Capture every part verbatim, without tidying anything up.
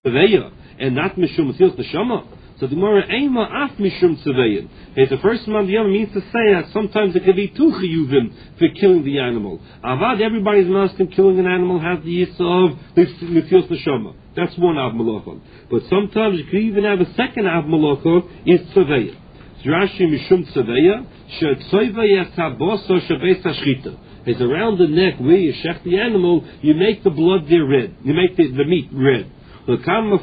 Tzeveya and not Mishum Tzilas Neshama. So the Gemara Eima Af Mishum Tzeveya. It's the first mandiyam means to say that sometimes it could be two chiyuvim for killing the animal. Avad, everybody's masking killing an animal has the yitzah of Tzilas Neshama. That's one Av Malacha. But sometimes you could even have a second Av Malacha, is Tzeveya. Rashi Mishum Tzeveya, She'tzoveya Taboso Shebeis Hashchita. It's around the neck where you shech the animal, you make the blood there red. You make the, the meat red. What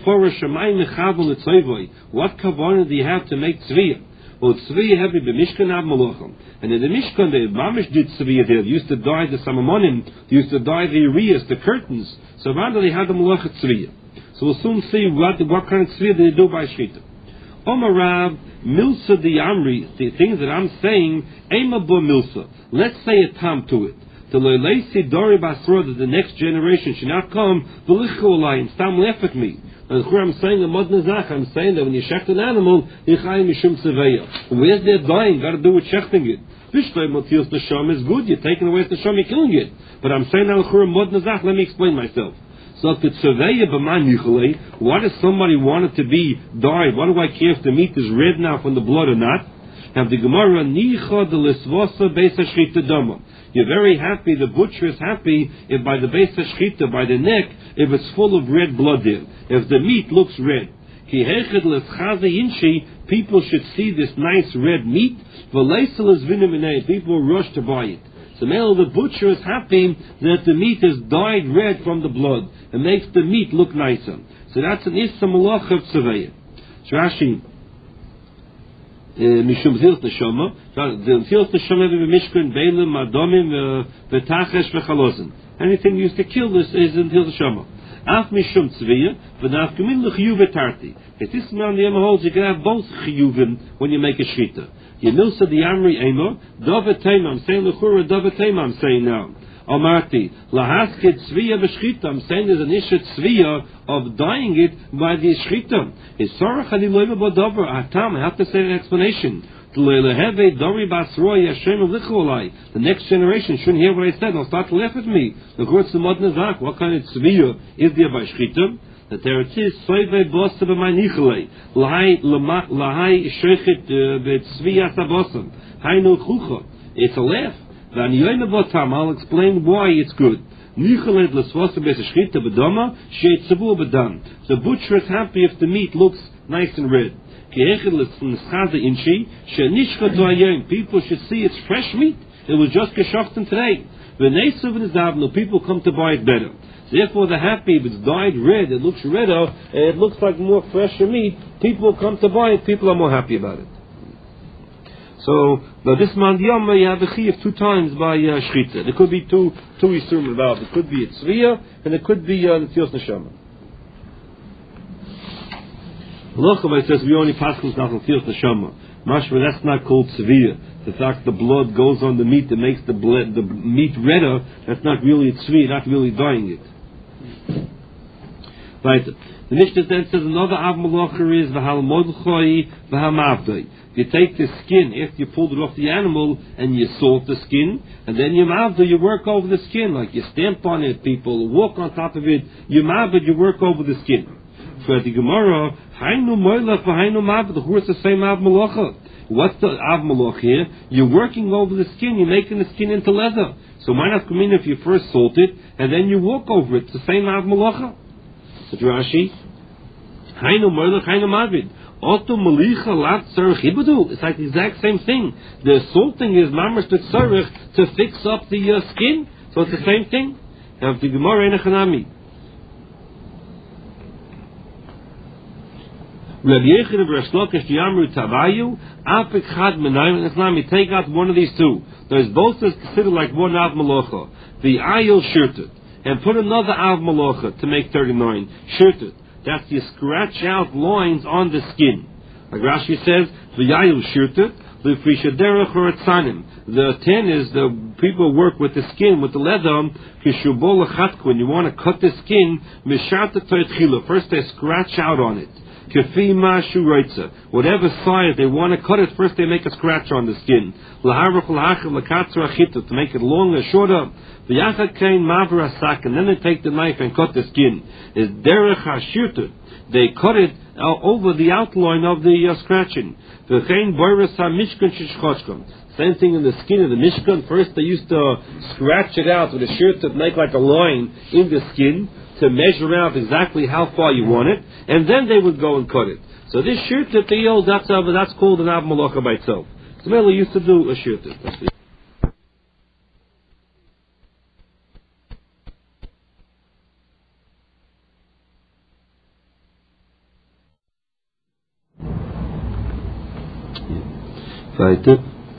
kavanah do you have to make tzviya? Well, tzviya have be b'mishkan av malachim. And in the mishkan, the mamish did tzviya there. They used to dye the samamonim, they used to dye the areas, the curtains. So rather they had the malachat tzviya. So we'll soon see what, what kind of tzviya they do by shita. Omar Rav, milsa di amri, the things that I'm saying, ema bo milsa. Let's say a tam to it. The loyleisi dori basra, that the next generation should not come, v'lichu olai, and stam laugh at me. And I'm saying a mod nazach, I'm saying that when you shecht an animal, yichayim mishum tzeveya. Where's their dying? Got to do with shechting it. Vishtay motios neshama is good, you're taking away the neshama, you're killing it. But I'm saying now mod nazach, let me explain myself. So if the tzeveya b'man yichalei, what if somebody wanted to be died? What do I care if the meat is red now from the blood or not? Have the Gemara nicha de lisvosa beis hashchita dama. You're very happy, the butcher is happy if by the beis hashchita, by the neck, if it's full of red blood there. If the meat looks red. Ki heched leschaze inshi, people should see this nice red meat. V'leisel is vinaminei, people will rush to buy it. So now the butcher is happy that the meat is dyed red from the blood. It makes the meat look nicer. So that's an issa malach of tzeveya. Rashi. Mishum Tzilas Neshama, the Tzilas Neshama b'mishkan beilim adomim v'tachesh v'chalosin. Anything used to kill this is in Tzilas Neshama. Af mishum tzviya v'nafkamin l'chiyuv etarti. If this man the Yema holds, you can have both chiyuvim when you make a shita. Yemilsa the Amri Ema davet tema. I'm saying l'chura davet tema. I'm saying now. Amarti lahasked tzviya v'shchita. I'm saying there's an issue tzviya of dyeing it by the shchita. It's sorach ani loyva bodavar atam. I have to say an explanation. The next generation shouldn't hear what I said. They'll start to laugh at me. The court's the mod nazak. What kind of tzviya is there by shchita? That there it is soyve bosa b'maynichalei lahai lahai shechet b'tzviya sabosam hainu chucha. It's a laugh. I'll explain why it's good. The butcher is happy if the meat looks nice and red. People should see it's fresh meat. It was just geschochten today. People come to buy it better. Therefore, they're happy if it's dyed red, it looks redder, and it looks like more fresher meat. People come to buy it. People are more happy about it. So, now this mandiyama, you have a chiyuv two times by uh, shchita. There could be two two isurim involved. It could be a tzviya, and it could be uh, the tzilas neshama. Lochava says we only pass this not on tzilas neshama. Mashma, that's not called tzviya. The fact the blood goes on the meat that makes the blood, the meat redder, that's not really a tzviya, not really dyeing it. Right. The Mishnah then says another av malacha is v'hal modchoi v'hal mavdoi. You take the skin after you pulled it off the animal and you salt the skin, and then you mavdo, you work over the skin, like you stamp on it, people walk on top of it, you mavdo, you work over the skin. So at the Gemara, hainu moilach v'hainu mavdo, who is the same av malacha? What's the av malacha here? You're working over the skin, you're making the skin into leather. So why not come in if you first salt it, and then you walk over it? It's the same av malacha. So Rashi, hainu moilach, hainu mavid. It's like the exact same thing. The salting is mamash the tzarech to fix up the uh, skin, so it's the same thing. Have the Gemara in a chanami. Take out one of these two. There's both is considered like one av malacha. The ayil shirted, and put another av malacha to make thirty-nine shirted. That's you scratch out lines on the skin. Like Rashi says, v'yayil shirtet, v'frishadera choratzanim. The ten is the people work with the skin, with the leather, kishubol achatku. When you want to cut the skin, misharta toitchila. First they scratch out on it. Kefi mashu reitza. Whatever size they want to cut it, first they make a scratch on the skin. Laharuch lahachim lakatzra achita, to make it longer, shorter. V'yachad kain mavra sak, and then they take the knife and cut the skin. Is derech hashirta. They cut it uh, over the outline of the uh, scratching. V'chein boiras ha-mishkan shishchoshkan. Same thing in the skin of the Mishkan. First they used to scratch it out with a shirt to make like a line in the skin to measure out exactly how far you want it, and then they would go and cut it. So this shirt that they hold, that's, uh, that's called an Ab Malacha by itself. So Mela used to do a shirt. Weiter.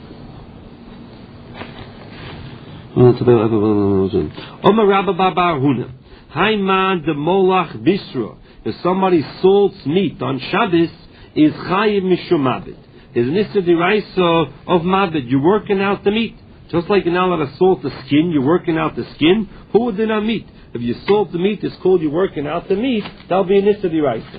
Omer Rabba Bar Huna. Haiman de Molach Bisra. If somebody salts meat on Shabbos, is Chayiv Mishum Mabed. Is an Issa Diraisa of Mabed. You're working out the meat. Just like you're not allowed to salt the skin, you're working out the skin. Who would do not meat? If you salt the meat, it's called you're working out the meat. That'll be an Issa Diraisa.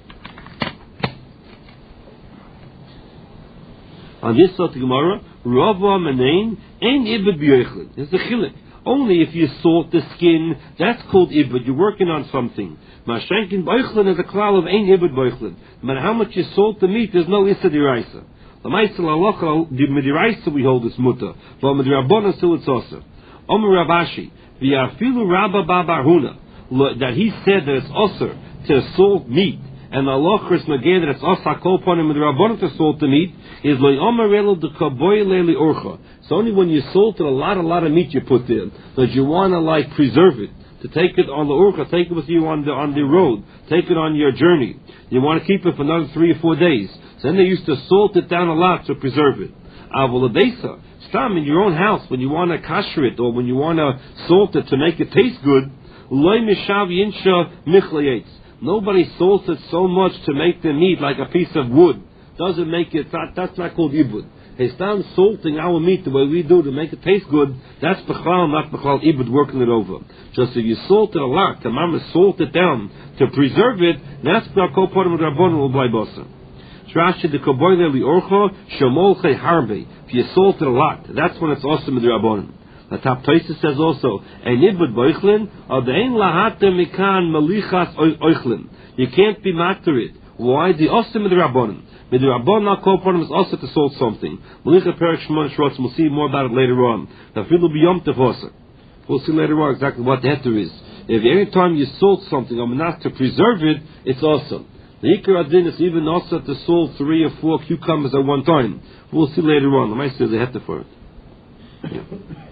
On this sort of Gemara, Rava Manein Ein Ibad B'Yoichlin. It's the Chilik. Only if you salt the skin, that's called Ibad. You're working on something. Mashenkin B'Yoichlin is a klal of Ein Ibad B'Yoichlin. No matter how much you salt the meat, there's no Issa D'Iraisa. The Ma'aseh L'Halacha, the D'Iraisa we hold is mutter, but D'Rabbanan still it's also. Omer Ravashi, V'Yafilu Rabba Bar Huna, that he said that it's also to salt meat. And the Allah Chris Magay that it's also called upon him with the Rabbanon to salt the meat is loy omerelo de kaboy leili orcha. It's only when you salted a lot, a lot of meat you put in that you want to like preserve it, to take it on the orcha, take it with you on the on the road, take it on your journey. You want to keep it for another three or four days. So then they used to salt it down a lot to preserve it. Avolabesa, stam in your own house when you want to kasher it or when you want to salt it to make it taste good. Loy mishav yinsha michlayates. Nobody salts it so much to make the meat like a piece of wood. Doesn't make it, that, that's not called ibud. It's not salting our meat the way we do to make it taste good. That's b'chlal, not b'chlal ibud, working it over. Just if you salt it a lot, the mama salt it down to preserve it, that's b'kol part of the Rabbanon will blay bosa. Shrashi de koboyle li orcho, shomolche harbe. If you salt it a lot, that's when it's awesome with the Rabbanon. The top Tosis says also, "Ein ibud boichlin, or the ein lahate mikan malichas oichlin." You can't be matter it. Why? The ostim of the Rabbanon. With the Rabbanon, not called upon him is also to salt something. Malicha perik shmon shrots. We'll see more about it later on. The filu biyom tevosa. We'll see later on exactly what the heter is. If any time you salt something, or not to preserve it, it's awesome. The ikar adin is even also to salt three or four cucumbers at one time. We'll see later on. I might say the heter for it. Yeah.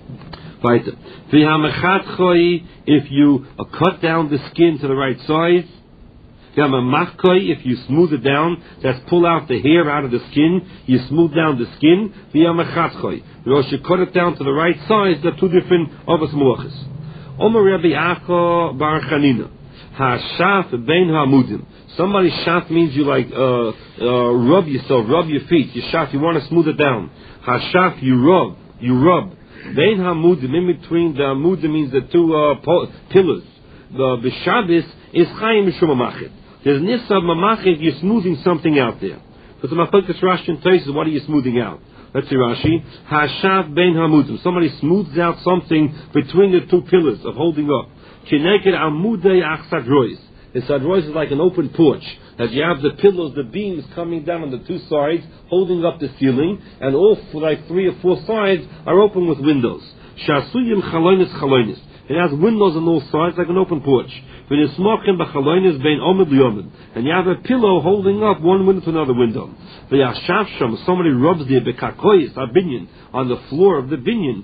If you uh, cut down the skin to the right size, if you smooth it down, that's pull out the hair out of the skin, you smooth down the skin. If you cut it down to the right size, they're two different avos malachos. Omer Rabbi Acha bar Chanina, hashaf bein ha'amudim. Somebody shaf means you like uh, uh, rub yourself, rub your feet. You shaf, you want to smooth it down. Hashaf, you rub, you rub. Bein hamudim, in between the hamudim means the two uh, po- pillars. The b'shabbos is chayim mishum mamachet. There's nissa mamachet, you're smoothing something out there. But the Machakas Rashi and Tosis, what are you smoothing out? Let's see Rashi. Hashav bein hamudim. Somebody smooths out something between the two pillars of holding up. Kineked amudei achsadrois. The sadrois is like an open porch. That you have the pillars, the beams coming down on the two sides, holding up the ceiling, and all for like three or four sides are open with windows. Shasuyim chalonis chalonis. It has windows on all sides like an open porch. And you have a pillow holding up one window to another window. Somebody rubs the bekakoyis, a binyan, on the floor of the binyan,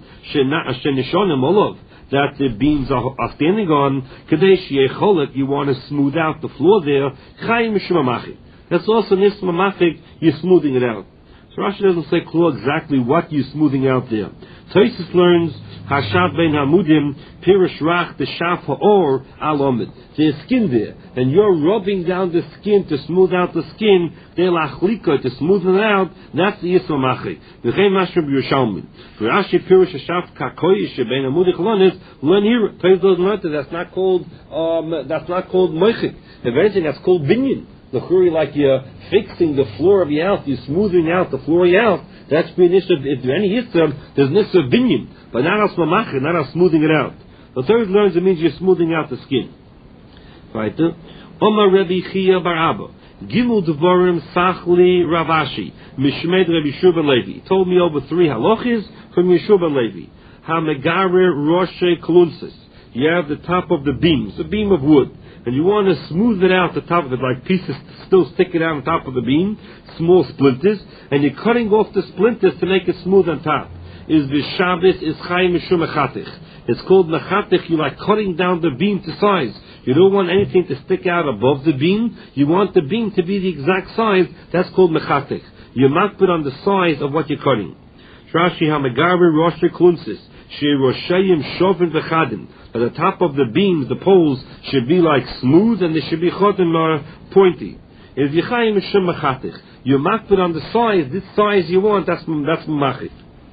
that the beams are, are standing on. You want to smooth out the floor there. That's also nismamachik, you're smoothing it out. So Rashi doesn't say clear exactly what you're smoothing out there. Tosis learns Hashav ben Hamudim Pirish Rach the Shaf Ha'or Al Omid. There's skin there, and you're rubbing down the skin to smooth out the skin. They're lachlika to smooth it out. That's the Yisma Machik. V'chei Mashra B'Yushalmin. Rashi Pirish Hashav Kakoyish ben Hamudim Chalonis. Learn here. Tosis doesn't learn that. That's not called. Um, that's not called Mochik. If anything, that's called Binyan. L'churi, like you're fixing the floor of your house, you're smoothing out the floor of your house. That's being issue. If there any history, there's nissa of binyan, but not as mamachir, not as smoothing it out. The third learns it means you're smoothing out the skin. Right? Omar Rabbi Chia Bar Abba. Gimel Devarim Sachli Ravashi Mishmed Rabbi Shua Levi told me over three halachis from Yeshua Levi. Hamegarer Roshe Klunsis. You have the top of the beam, it's a beam of wood, and you want to smooth it out the top of it, like pieces still sticking out on top of the beam, small splinters, and you're cutting off the splinters to make it smooth on top. Is the Shabbos is Chaim Mishum Mechatich. It's called Mechatich. You like cutting down the beam to size. You don't want anything to stick out above the beam. You want the beam to be the exact size. That's called Mechatich. You mark it on the size of what you're cutting. Rashi Hamegarer Rosh Klunsis. She Roshayim Shovin V'chadim. At the top of the beams, the poles should be like smooth, and they should be chodim or pointy. If Yechayim Mishum Mechatich, you mark it on the size, this size you want, that's that's Machit.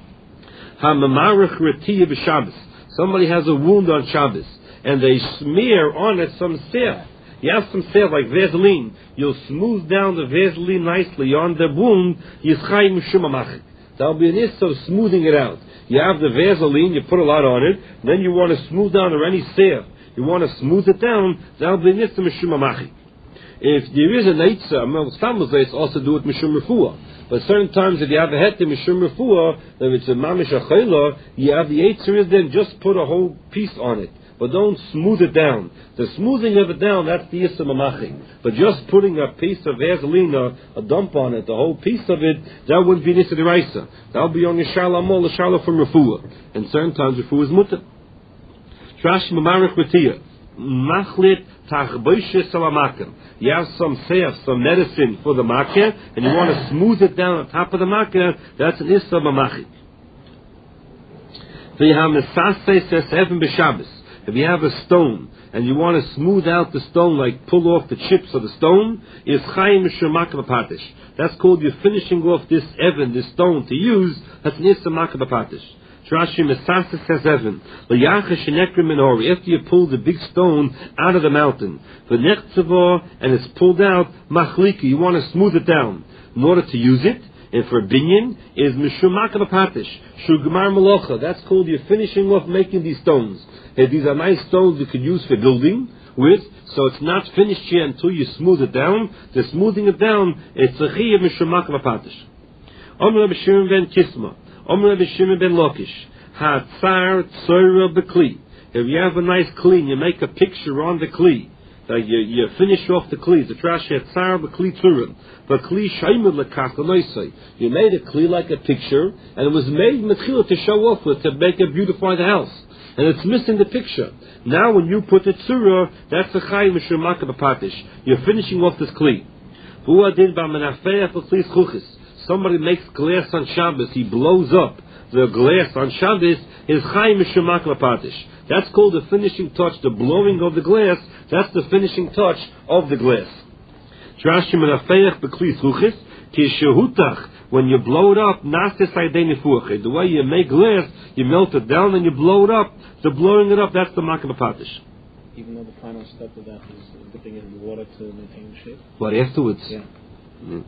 HaMamarech Retiyah B'Shabbos. Somebody has a wound on Shabbos, and they smear on it some salve. You have some salve like Vaseline. You'll smooth down the Vaseline nicely on the wound. Yechayim Mishum Machit. That'll be an issue of smoothing it out. You have the Vaseline, you put a lot on it, then you want to smooth down or any salve. You want to smooth it down, that'll be an issue of Mishum Machit. If there is an Eitzah, some of us also do it Mishum Refuah. But certain times if you have a het to Mishum Refuah, if it's a Mamish Achayla, you have the Eitzah is then just put a whole piece on it. But don't smooth it down. The smoothing of it down, that's the Yisra Mamachik. But just putting a piece of Vaseline, a, a dump on it, the whole piece of it, that wouldn't be Yisra Deraisa. That would be only Shala Mol, a Shala from Refuah. And certain times Refuah is Mutter. Trash Mamarech Retiyah. Machlit Tachboishe Salamakim. You have some salve, some medicine for the Makkah, and you want to smooth it down on top of the Makkah, that's an Yisra Mamachik. If you have a stone and you want to smooth out the stone, like pull off the chips of the stone, is Chaim Mishumak B'Patish. That's called you're finishing off this Evan, this stone to use. That's an Issamak B'Patish. Rashi Mesasa says Evan. After you pull the big stone out of the mountain, the Nechtzavah, and it's pulled out, Machliki, you want to smooth it down in order to use it. And for binyan is Mishumak B'Patish. Shugmar Malocha. That's called you're finishing off making these stones. And these are nice stones you could use for building with, so it's not finished yet until you smooth it down. The smoothing it down, it's a chiyuv Mishumak B'Patish. Omer Rabbi Shimon ben Kisma. Omer Rabbi Shimon ben Lakish. Hatzar Tzora B'Kli. If you have a nice kli, you make a picture on the kli. Like you, you finish off the kli. The trash Hatzar B'Kli Tzurim. B'Kli Shaimud L'Kach L'Noisei. You made a kli like a picture, and it was made Metchila to show off with, to make it beautify the house. And it's missing the picture. Now when you put the tzura, that's the Chaim Mishumak B'Patish. You're finishing off this kli. Somebody makes glass on Shabbos, he blows up the glass on Shabbos, is Chaim Mishumak B'Patish. That's called the finishing touch, the blowing of the glass, that's the finishing touch of the glass. When you blow it up, the way you make glass, you melt it down and you blow it up. The blowing it up, that's the Makah B'Patish. Even though the final step of that is dipping in the water to maintain shape? What, afterwards? Yeah. Mm.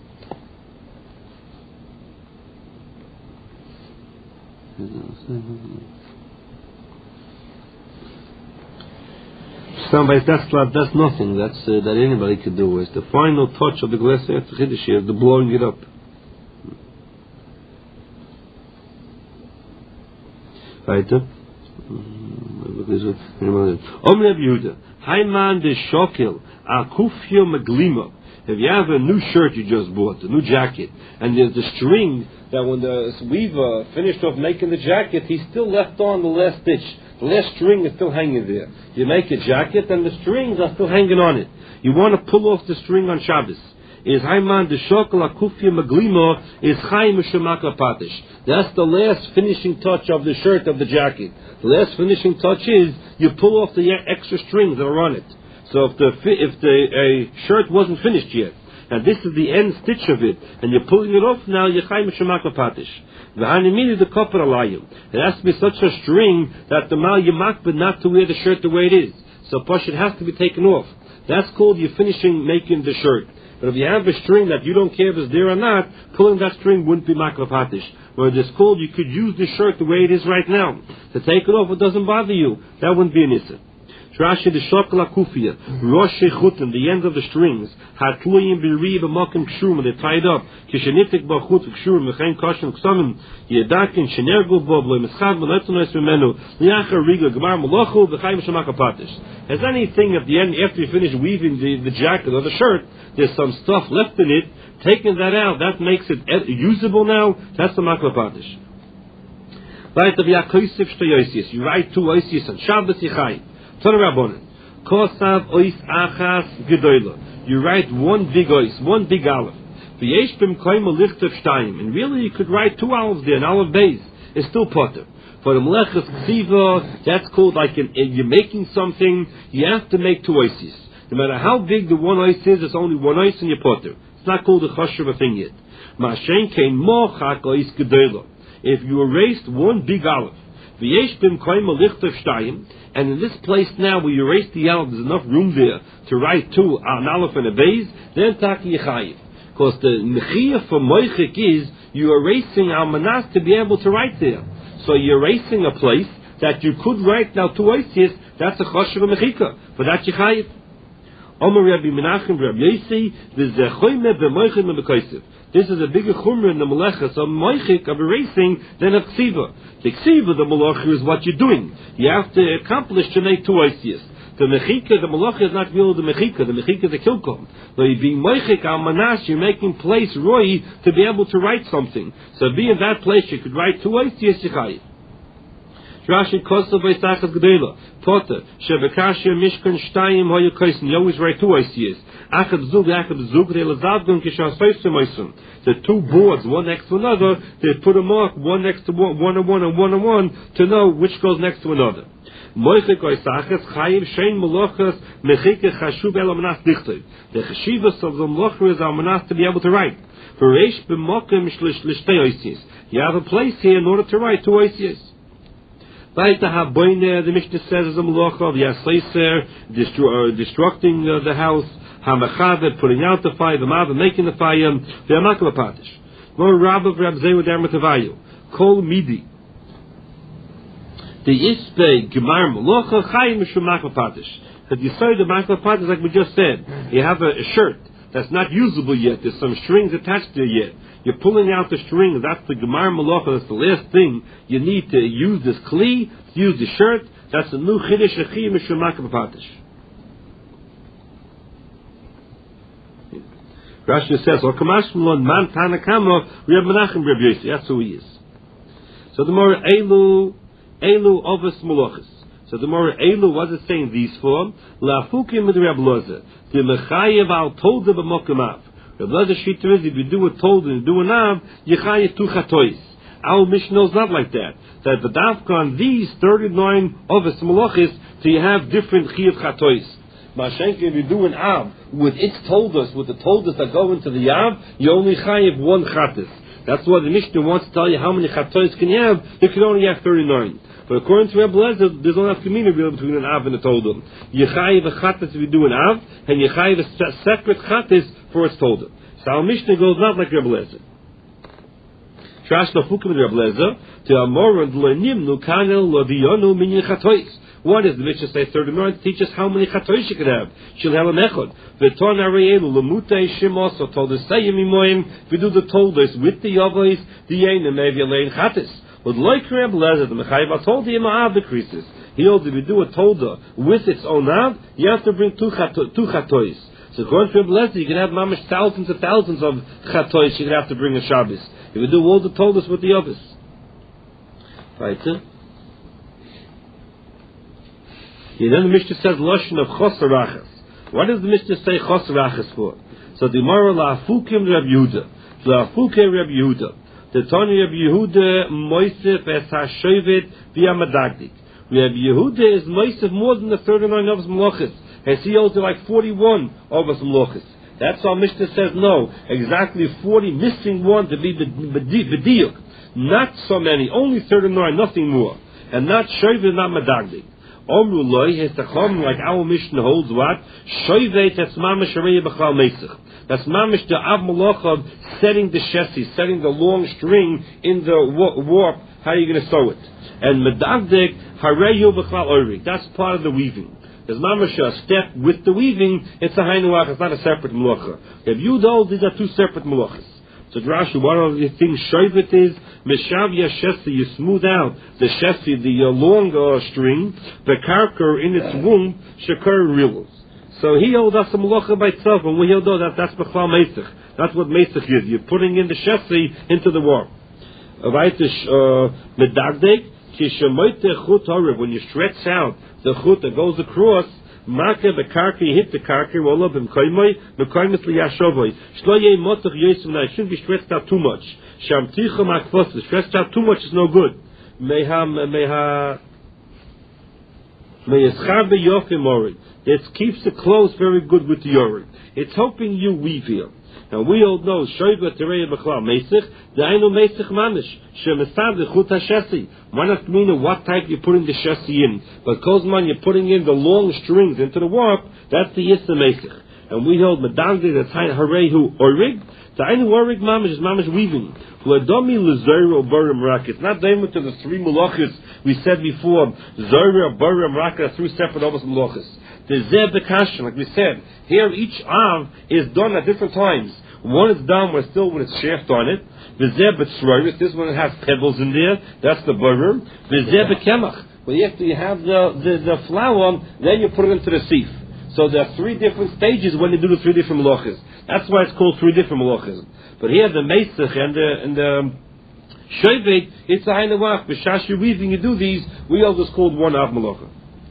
Somebody, that's that's nothing. That's uh, that anybody could do. It's the final touch of the glass after Chiddush here, the blowing it up. Weiter. Om Reb Yehuda, Hayman de Shokel, Akufio Maglima. If you have a new shirt you just bought, a new jacket, and there's the string that when the weaver finished off making the jacket, he still left on the last stitch. The last string is still hanging there. You make a jacket and the strings are still hanging on it. You want to pull off the string on Shabbos. Is Hayman de Shokel Akufia Maglima is Chaim Mishumak B'Patish. That's the last finishing touch of the shirt of the jacket. The last finishing touch is you pull off the extra strings that are on it. So if the if the a shirt wasn't finished yet, and this is the end stitch of it, and you're pulling it off now, you're Chaim Mishumak B'Patish. V'hanimini the kopar alayim. It has to be such a string that the mal yamak but not to wear the shirt the way it is. So push it has to be taken off. That's called you finishing making the shirt. But if you have a string that you don't care if it's there or not, pulling that string wouldn't be maklav hatish. Whereas it's called you could use the shirt the way it is right now. To take it off, it doesn't bother you. That wouldn't be an issa. Rashi the shokla kufia, rosh shechutim, the end of the strings, hatluyim b'ri b'makim kshurim, they're tied up. Kishenitik b'chut kshurim, v'chein kashim ksavim, yedakin shenergu bo b'lo mischad v'letonos v'menu, liachar riga gmar malachu v'chayim shemakapatish. Has anything at the end, after you finish weaving the, the jacket or the shirt, there's some stuff left in it, taking that out, that makes it usable now, that's the makapatish. Right of Yaakosif shtoyosis, you write two oisius on Shabbos Yichai. Kosav ois achas gedoyla. You write one big ois, one big aleph. V'yesh bim koyma lichtav shtayim. And really you could write two alephs there, an aleph beis. It's still potter. For the meleches ksiva, that's called like an, you're making something, you have to make two oises. No matter how big the one ois is, it's only one ois and you're potter. It's not called a choshev thing yet. Ma'ashen kein mochak ois gedoyla. If you erased one big aleph, v'yesh bim koyma lichtav shtayim, and in this place now where you erase the aleph, there's enough room there to write two, an aleph and a beis, then taki yichayiv. Because the mechiyah for moichik is, you're erasing al manas to be able to write there. So you're erasing a place that you could write now two oisius, that's a choshev mechika, for that yichayiv. Omer Rabbi Menachem Rabbi Yossi, v'zechoyme b'moichik me'bekoisiv. This is a bigger chumrah in the meleches of moichik, of erasing, than of ksiva. The ksiva, the malacha, is what you're doing. You have to accomplish to make two oisius. The mechika, the malacha is not really the mechika. The mechika is the kilkom. So you being moichik al manas, you're making place roi to be able to write something. So be in that place, you could write two oisius yichai. Rashi kosav oisachas gedela. Potter shebekashia mishkan shtayim hoyu kosin. You always write two oisius. Achad zug, achad zug, re'elazavdun kishasaysim oisim. The two boards, one next to another, they put them off, one next to one, one and one and one and one, to know which goes next to another. Moichik oisachas chayiv shein melochas mechike chashuv el amanas dichtiv. The chashivas of the melocha is amanas to be able to write. For reish b'mokim l'shtei oisius. You have a place here in order to write two oisius. The Mishnah says as a malacha of Yasaiser, destructing uh, the house, Hamachad, putting out the fire, the Mav, making the fire, the Amakalapatish. More Rabba of Rabzeu Dermatavayu, Kol Midi. The Ispe Gemar Malacha, Chayim Shumakalapatish. That you say the Makalapatish, like we just said, you have a, a shirt that's not usable yet, there's some strings attached to it yet. You're pulling out the string, that's the Gemar Malacha, that's the last thing you need to use this kli, to use the shirt, that's the new Chiddush Achi Mishumak B'Patish. Rashi says, or Kamash Mulon Man Tanakama, Reb Menachem Reb Yossi, that's who he is. So the more Elu, Elu Ovis Malachis. So the more Elu, what is it saying these for? La'afukim with Reb Loza, the Mechayev al Tolda B'Mokamav. The blood of Shita is, if you do a told and do an av, you chayev two chatois. Our Mishnah is not like that. That the dafka on these thirty-nine of its malachis, so you have different chayev chatois. Mashenka, if you do an av with its toldas, with the toldas that go into the av, you only chayev one chatis. That's why the Mishnah wants to tell you how many chatois can you have. You can only have thirty-nine. But according to Rebbe Lezer, there's no community between an av and a toldum. You chayev a chatis if you do an av, and you chayev a separate chatis for its toldum. So our Mishnah goes not like Rebbe Lezer. Trash lafukim with Rebbe Lezer to Amor and Loinimnu Kanel Lodionu Minyan Chatois. What is the Mishnah say thirty-nine? Teach us how many chatois you can have. Shilhel Echad. V'ton Arielu Lamutei Shimos or Toldos Sayim Imoim. We do the Toldos with the Yavos, the Yenim maybe a lane chatis. But like Rebbe Lezer, the Mechayiv told him Av decreases. He holds if you do a Tolda with its own Av, you have to bring two chatois. So according to Rebbe Lezer, you can have mamish thousands and thousands of chatois you can have to bring a Shabbos. If you do all the Toldos with the Yavos. Right, sir? And then the Mishnah says Lashon of Chosarachas. What does the Mishnah say Chosarachas for? So the Gemara La'afukim Reb Yehuda. La'afukim Reb Yehuda. The Tony Reb Yehuda Moisef es HaShovet v'Amadagdik. Reb Yehuda is Moisef more than the thirty-nine of his Malachis. As he holds like forty-one of his Malachis. That's how Mishnah says no. Exactly forty, missing one to be B'diuk. Not so many, only thirty-nine, nothing more. And not Shovet, not Madagdik. Omruloi has to come like our Mishnah holds what? Shoyvet that's mamish arei b'chal meisich. That's mamish the av malacha setting the chassis, setting the long string in the warp. How are you going to sew it? And medagdik hareyu b'chal orig. That's part of the weaving. There's mamish a step with the weaving. It's a hainuach. It's not a separate malacha. If you know, these are two separate malachas. So Rashi, one of the things shoyvet is meshavya shesi. You smooth out the shesi, the uh, long uh, string, the karker in its womb, shakar rilos. So he held us a malacha by itself, and we held that that's b'chal meisich. That's what meisich is. You're putting in the shesi into the warp. Right, medagdek kishamoyte chut harav. When you stretch out the chut that goes across. Marker the karka, you hit the karka, roll up in koimoy, the koimus liyashovoy. Shloye motoch yosem, now it shouldn't be stretched out too much. Shamticha makfos, stretched out too much is no good. Meha, meha, meyeschar beyofim orig. It keeps the clothes very good with the orig. It's helping you weave here. Now we all know shoyva terei b'chlal meisich. Dainu meisich mamish shemesad lechut hashesi. Why not mean what type you're putting the shesi in? But kozman you're putting in the long strings into the warp. That's the yissa meisich. And we hold medagdi that's harehu orig. Dainu orig mamish is mamish weaving. Ladomi lezoyra barim rak. It's not daimut to the three malachas we said before. Zoyra barim rak are three separate almost malachas. The zeh bekashin, like we said, here each av is done at different times. One is done with still with its shaft on it. The zeh betzroyris, this one has pebbles in there. That's the barim. The zeh bekemach. Well, after you have the, the the flour, then you put it into the sieve. So there are three different stages when you do the three different malachas. That's why it's called three different malachas. But here the meisach and the and the shoyvet, it's a hainawach. B'shash you're weaving, you do these. We all just called one av malacha.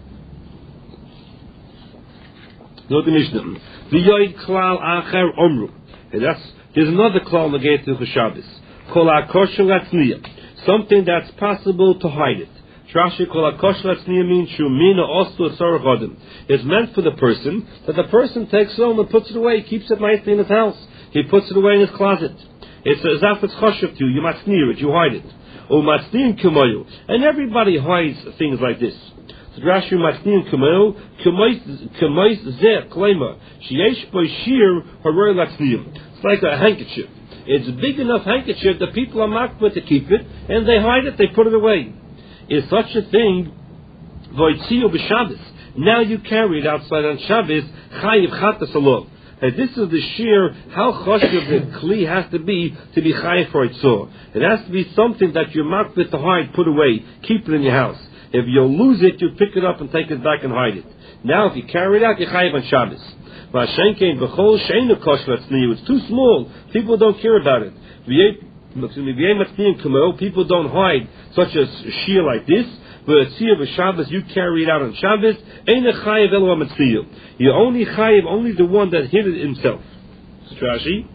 Not the Mishnah. The yoid klal acher omru. And that's there's another klal negated to Shabbos. Kol hakosher latzniya. Something that's possible to hide it. Rashi kol hakosher latzniya means shumina ostu asar chodim. It's meant for the person that the person takes it home and puts it away, keeps it nicely in his house. He puts it away in his closet. It's as if it's choshev to you. You matzniya it. You hide it. O matzniyin kumayu. And everybody hides things like this. Rashi matzniyin kumayu kumois zeh klema sheyesh bo shir haroy latzniya. It's like a handkerchief. It's a big enough handkerchief that people are marked with to keep it, and they hide it, they put it away. Is such a thing voitziu b'Shabbos? Now you carry it outside on Shabbos, chayiv chatas alov. And this is the sheer how choshev the kli has to be to be chayiv for itzor. It has to be something that you're marked with to hide, put away, keep it in your house. If you lose it, you pick it up and take it back and hide it. Now, if you carry it out, you're chayiv on Shabbos. It's too small. People don't care about it. People don't hide such a shear like this. But Shabbos, you carry it out on Shabbos. You only chayiv only the one that hid it himself. Rashi.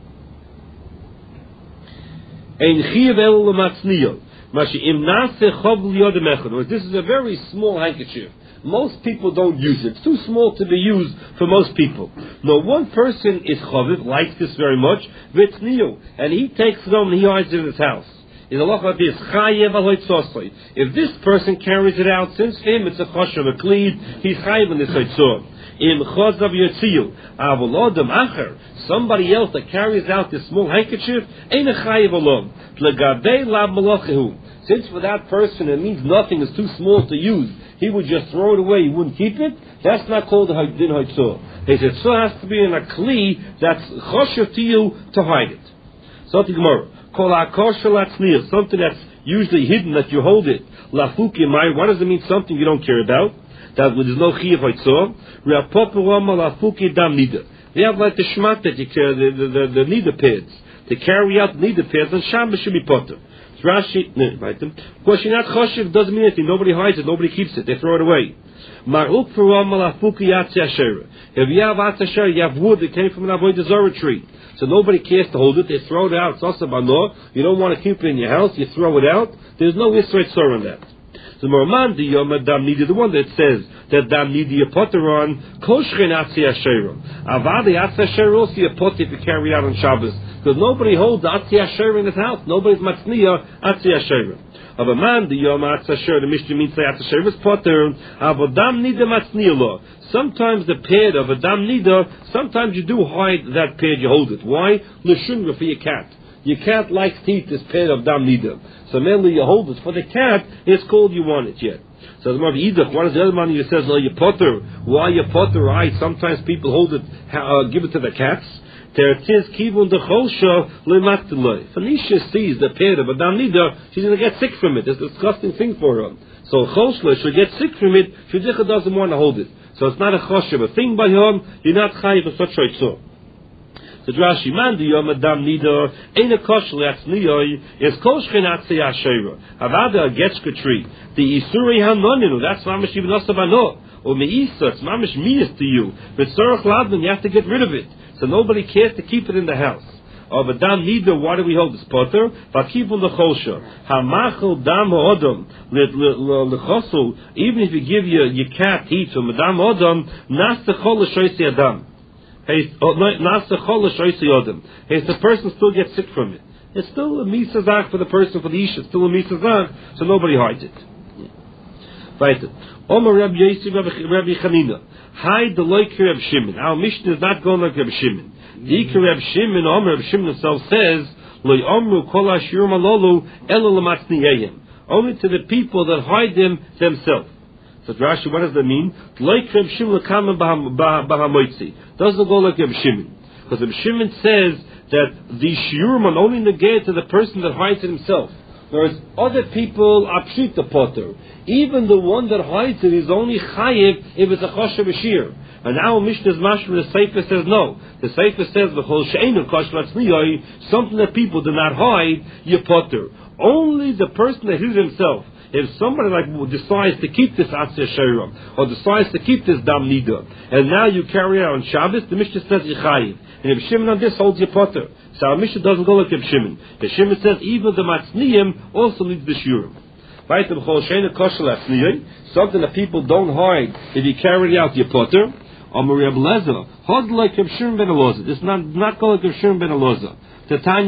This is a very small handkerchief. Most people don't use it. It's too small to be used for most people. No, one person is chaviv, likes this very much, and he takes it home and he hides it in his house. Is Allah like this? If this person carries it out, since for him it's a choshev, a klid, he's chayiv in this haitzor. In chozav yotziu, avolodam acher, somebody else that carries out this small handkerchief, ain't a chayiv alone. Legabei lab malachehu. Since for that person it means nothing, it's too small to use, he would just throw it away, he wouldn't keep it, that's not called a din haitzor. His haitzor has to be in a kli that's choshev to you to hide it. So the Gemara, kol hakosher latzniya, something that's usually hidden that you hold it. Lafuki mai, what does it mean? Something you don't care about. That there's no chiyuv haitzor. Re'apopu rama lafuki dam nida. They have like the shmat that you carry, the the, the, the nida pads. To carry out the nida pads, and Shabbos should be potter. Rashi, no, right them. Because you're not choshev doesn't mean anything. Nobody hides it. Nobody keeps it. They throw it away. Maruk for rama lafuki yatsi asher. If you have yatsi asher, you have wood that came from an avodah zarah tree. So nobody cares to hold it. They throw it out. It's also bano. You don't want to keep it in your house. You throw it out. There's no Yisrael tzor on that. So Morman the Yom Dam Nidi, the one that says that Dam Nidi a potter on Koshchen Atzi Asherah. Avadi Atzi Asherah also a potter if you carry out on Shabbos. Because nobody holds Atzi Asherah in his house. Nobody's Matzniya Atzi Asherah. Of a man, the Yom HaTzasher, the Mishnah means HaTzasher was potter, Avodam Nida Matznielo. Sometimes the pad of a Dam Nida, sometimes you do hide that pad, you hold it. Why? L'shunga for your cat. Your cat likes to eat this pad of Dam Nida. So mainly you hold it. For the cat, it's called you want it yet. So the Rav Yidach, what is the other man who says, no, you potter. Why you potter? Right? Sometimes people hold it, uh, give it to the cats. Phoenicia sees the pair of a Dam Nida, she's going to get sick from it. It's a disgusting thing for her. So Choshla, she'll get sick from it, Shudikha doesn't want to hold it. So it's not a Choshev, a thing by him, you're not Chayiv of such a so. So Rashi, man, the Yom Dam Nida, ain't a Koshla, that's Niyoi, is Koshkin Atzei Ashera. Avada, a Getchka tree. The Isuri Hanoninu, that's Mamish even Osabano. Or Meisa, it's Mamish Mias to you. But Sorach Ladman, you have to get rid of it. So nobody cares to keep it in the house. Of a dam nida, why do we hold this potter? Vakivul lechosha. Hamachol dam hodom lechosel. Even if you give your, your cat eat from a dam hodom, nas techol l'shoysi adam. Nas techol l'shoysi adam. Hey, the person still gets sick from it. It's still a misazach for the person, for the isha. It's still a misazach, so nobody hides it. Right. Omer Rabbi Yosef Rabbi Chanina. Hide the like Reb Shimon. Our Mishnah is not going like Reb Shimon. The Reb Shimon, Omer Reb Shimon himself says, Lo Omru Kol Ashir Malolu Elo Lamatzniyeim. Only to the people that hide them themselves. So Rashi, what does that mean? Like Reb Shimon Lekama Bahamoitzi. Doesn't go like Reb Shimon. Because Reb Shimon says that the Shiurman only negate to the person that hides it himself. Whereas other people are pshita potter. Even the one that hides it is only chayiv if it's a choshev b'shir. And now Mishnah's mashma, the Sefer says no. The Sefer says v'chol she'enu koshel atzniyoy, something that people do not hide, you potter. Only the person that hides himself. If somebody like decides to keep this atzeh sheiram or decides to keep this dam nida, and now you carry it on Shabbos, the Mishnah says you chayiv. And if Shimon on this holds your potter. So our Mishnah doesn't go like Reb Shimon. The Shimon says even the Matzniyim also needs the Shurim. Right? Something that people don't hide if you carry out your potter. Or Reb Lezer, hold like Reb Shimon ben Elazar. It's not not go like Reb Shimon ben Elazar. The time